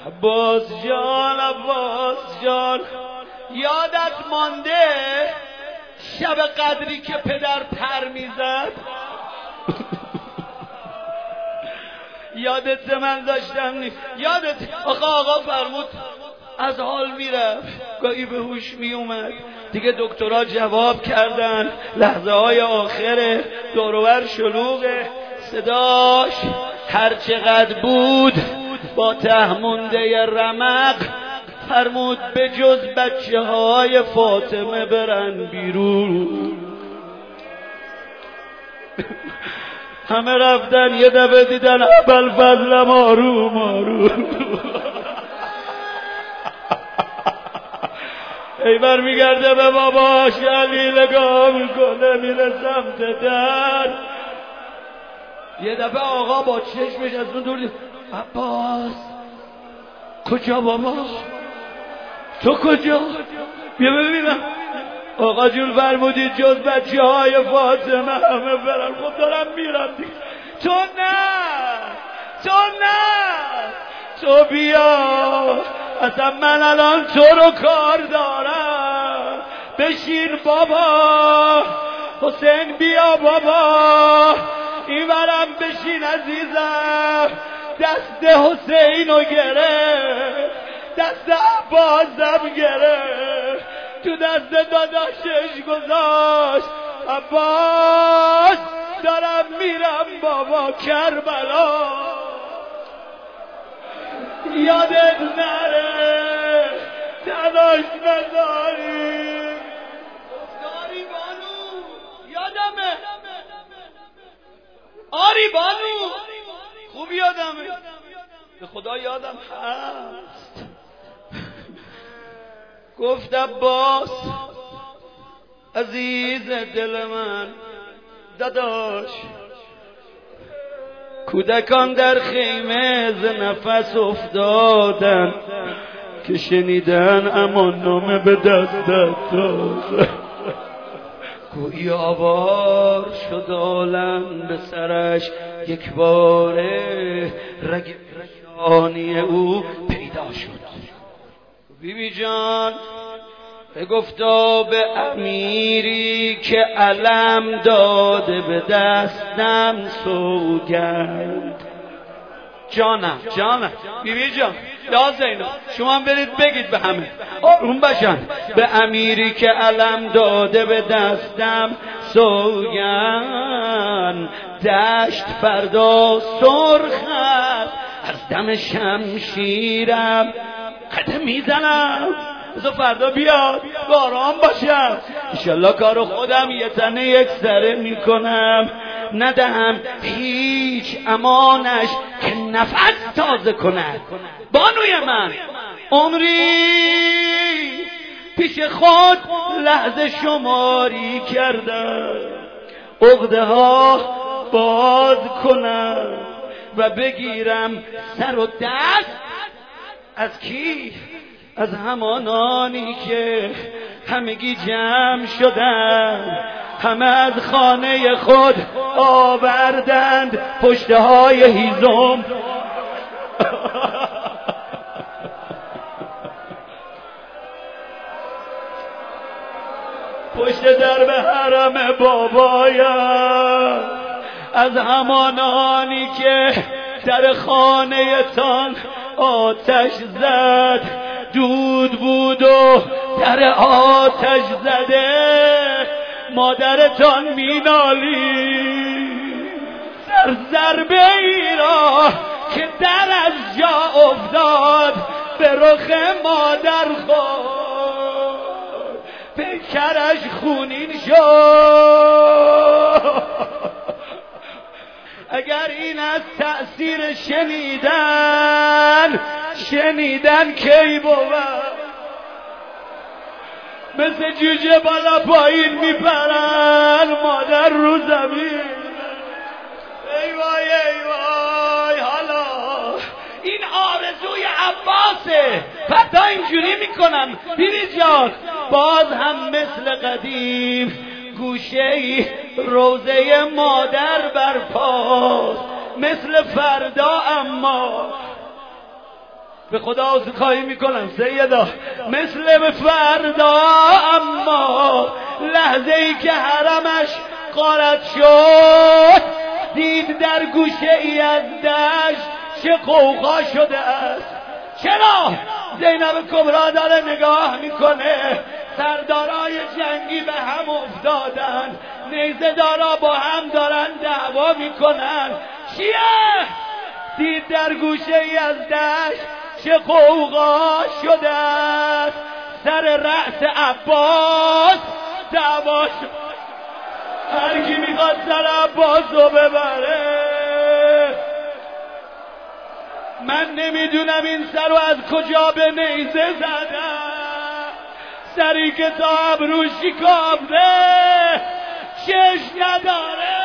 عباس جان عباس جان، یادت مانده شب قدری که پدر پر میزد؟ یادت؟ من داشتم نیست یادت؟ آقا فرمود از حال میرفت، گاهی به هوش میومد. دیگه دکترها جواب کردن، لحظه های آخره، دور و بر شلوغه، صداش هر چقدر بود با تهمونده رمق فرمود به جز بچه های فاطمه برن بیرون. همه رفتن، یه دفعه دیدن ابوالفضلم آروم آروم ایبر میگرده به باباش، علی نگاه میکنه میره سمت در. یه دفعه آقا با چشمش از اون دور دید، عباس کجا بابا؟ تو کجا؟ بیا ببینم. آقا جون فرمودید جز بچه های فاطمه همه برن. خب دارم میرم دیگه. تو بیا، اصلا من الان تو رو کار دارم. بشین بابا، حسین بیا بابا، این برم بشین عزیزم. دست حسین رو گرفت، دست عباسم گرفت، تو دست داداشش گذاشت. عباس دارم میرم بابا کربلا، یادت نره تلاش نداری. آری بانو یادمه، آری بانو خوب یادمه، به خدا یادم هست. گفت عباس عزیز دل من، داداش کودکان در خیمه ز نفس افتادن که شنیدن امان نامه به دستت داد. گویی آوار شد عالم به سرش، یک باره رگ رشانی او پیدا شد. بیبی جان بگفتا به امیری که علم داده به دستم سوگند. جانم بیبی جان، یا زینب شما برید بگید به همه آروم بشن. به امیری که علم داده به دستم سوگند، دشت فردا سرخت از دم شمشیرم قدم میزنم. بذار فردا بیاد آرام باشم، انشالله کارو خودم یه تنه یک سره میکنم، ندهم هیچ امانش که نفس تازه کند. بانوی من عمری پیش خود لحظه شماری کردم، عقده ها باز کنم و بگیرم سر و دست از کی؟ از همانانی که همگی جمع شدند، همه از خانه خود آوردند پشته های هیزم. پشت در به حرم بابایم، از همانانی که در خانه تان آتش زد، دود بود و در آتش زده، مادرتان مینالی در ضربه ای را که در از جا افتاد به رخ مادر خورد، پیکرش خونین شد. اگر این از تأثیر شنیدن کی بود؟ مثل جوجه بالا پایین میپرن مادر رو زمین. ای وای ای وای، حالا این آرزوی عباسه، فردا اینجوری میکنن. بیبی جان باز هم مثل قدیم گوشه‌ای روضه مادر برپاست، مثل فردا اما به خدا عذرخواهی میکنم سیدا، مثل فردا اما لحظه ای که حرمش غارت شد دید در گوشه ای از دشت چه غوغا شده است. چرا؟ زینب کبرا داره نگاه میکنه، سردارای جنگی به هم افتادن، نیزه دارا با هم دارن دعوا میکنن. چیه؟ دید در گوشه ای از دشت چه غوغا شده است، سر رأس عباس دعوا شد. هر کی میخواد سر عباسو ببره. من نمیدونم این سر رو از کجا به نیزه زدن، سری که تا ابرو شکافته چشم نداره.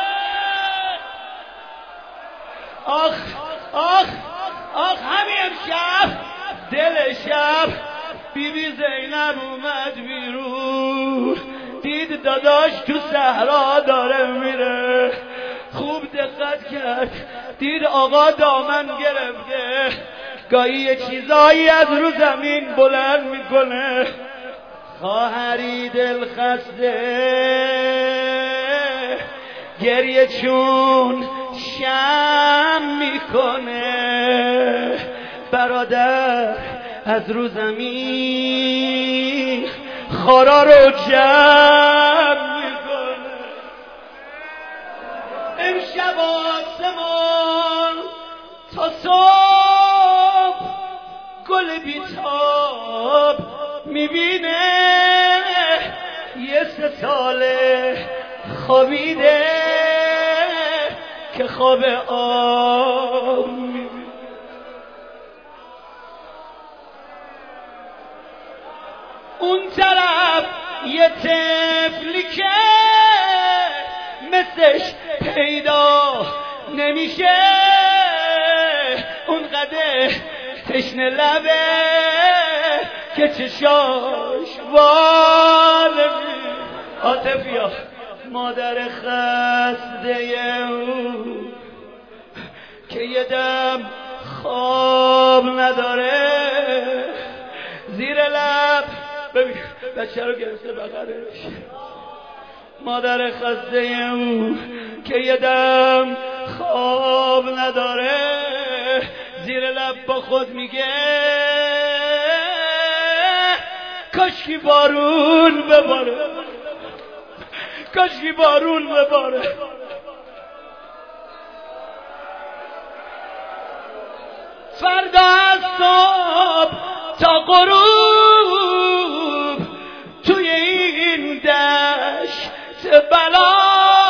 آخ آخ آخ همین امشب دل شب بیبی زینب اومد بیرون، دید داداش تو صحرا داره میره، خوب دقت کرد دید آقا دامن گرفته، گاهی یه چیزایی از رو زمین بلند میکنه. خواهری دل خسته گریه چون شم میکنه، برادر از رو زمین خارا رو جمع میکنه. امشب آسمان تا صبح گل بیتاب میبینه، یه ستاره خوابیده که خواب آب میبینه. اون طرف یه طفلی که مثلش پیدا نمیشه، اونقدر تشنه لبه که چشاش واله. عاطفیا مادر خسته او که یه دم خواب نداره، زیر لب ببین بچه رو گرفته بغلش، مادر خسته او که یه دم خواب نداره، زیر لب با خود میگه کاشکی بارون بباره، کاشکی بارون بباره. فردا از صبح تا غروب توی این دشت بلا،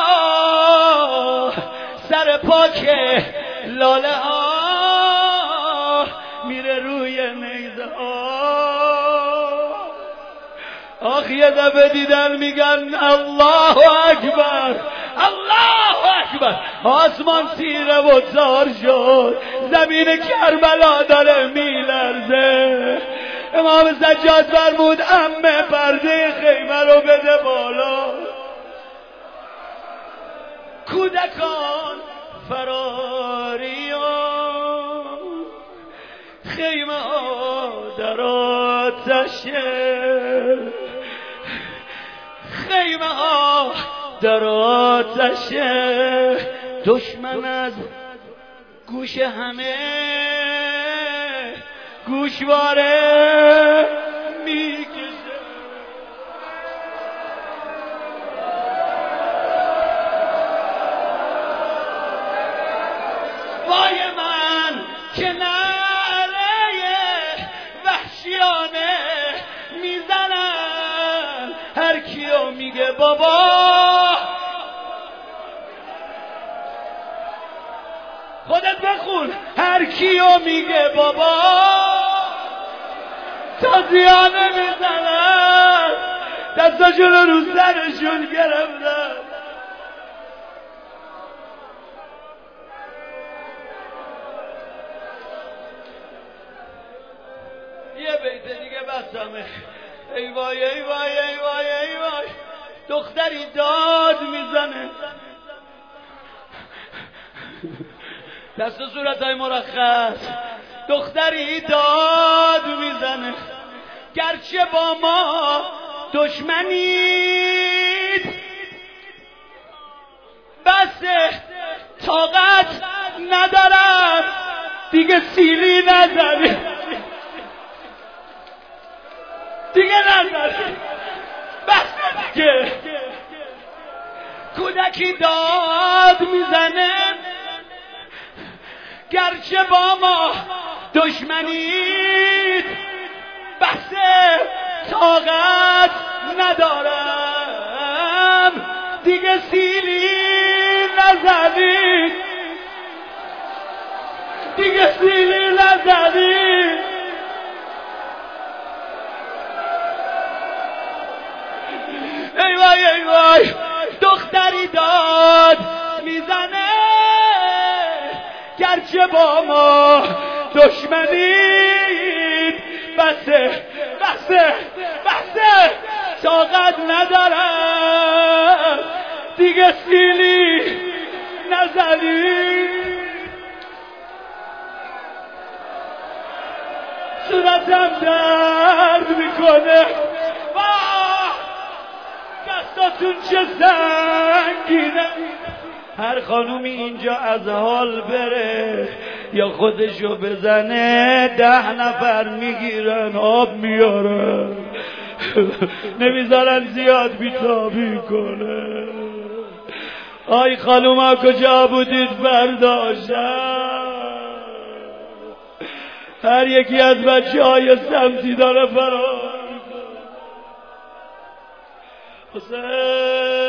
سر پاک لاله ها میره روی نیزه ها. آخ یه دفعه دیدن میگن الله اکبر الله اکبر، آسمان تیره و تار شد، زمین کربلا داره میلرزه. امام سجاد فرمود عمه پرده خیمه رو بده بالا، کودکان فراریان، خیمه ها در آتشه، خیمه ها در آتشه، دشمن از گوش همه گوشواره میکشه. وای من که نعره وحشیانه میزنن، هر کیو میگه بابا، خودت بخون، هر کیو میگه بابا تازیانه میزنن، دستاشون رو سرشون گرفتن. یه بیت دیگه بسمه. ای وای ای وای ای وای ای وای، دختری داد میزنه، دست و صورتای مرخص، دختری داد میزنه گرچه با ما دشمنید، بس طاقت ندارم دیگه سیلی نزنی، دیگه نزنی، بس دیگه. کودکی داد میزنه گرچه با ما دشمنید، بس طاقت ندارم دیگه سیلی نزنی، دیگه سیلی نزنی. ای وای ای وای، دختری داد میزنه گرچه با ما دشمنید، بسه بسه بسه طاقت ندارم دیگه سیلی نزنی. صورتم درد میکنه، دستاتون چه سنگینه. هر خانومی اینجا از حال بره یا خودشو بزنه 10 نفر میگیرن آب میارن نمیذارن زیاد بیتابی کنه. آی خانوما کجا بودید برداشتن؟ هر یکی از بچه‌های سمتی داره فرار. حسین